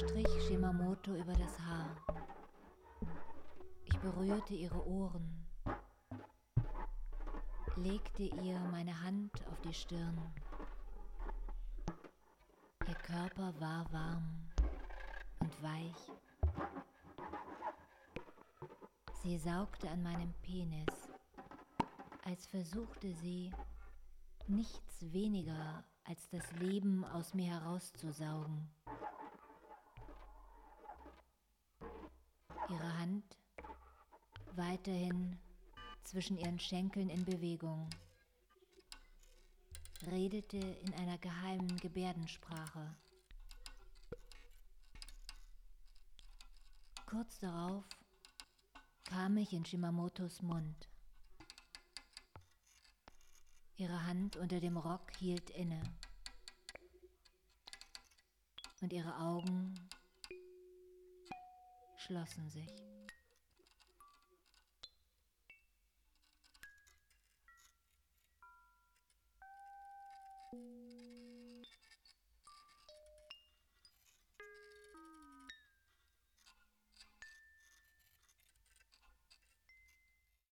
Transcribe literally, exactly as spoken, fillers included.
strich Shimamoto über das Haar. Ich berührte ihre Ohren, legte ihr meine Hand auf die Stirn. Ihr Körper war warm und weich. Sie saugte an meinem Penis, als versuchte sie, nichts weniger als das Leben aus mir herauszusaugen. Ihre Hand weiterhin zwischen ihren Schenkeln in Bewegung, redete in einer geheimen Gebärdensprache. Kurz darauf kam ich in Shimamotos Mund. Ihre Hand unter dem Rock hielt inne und ihre Augen schlossen sich.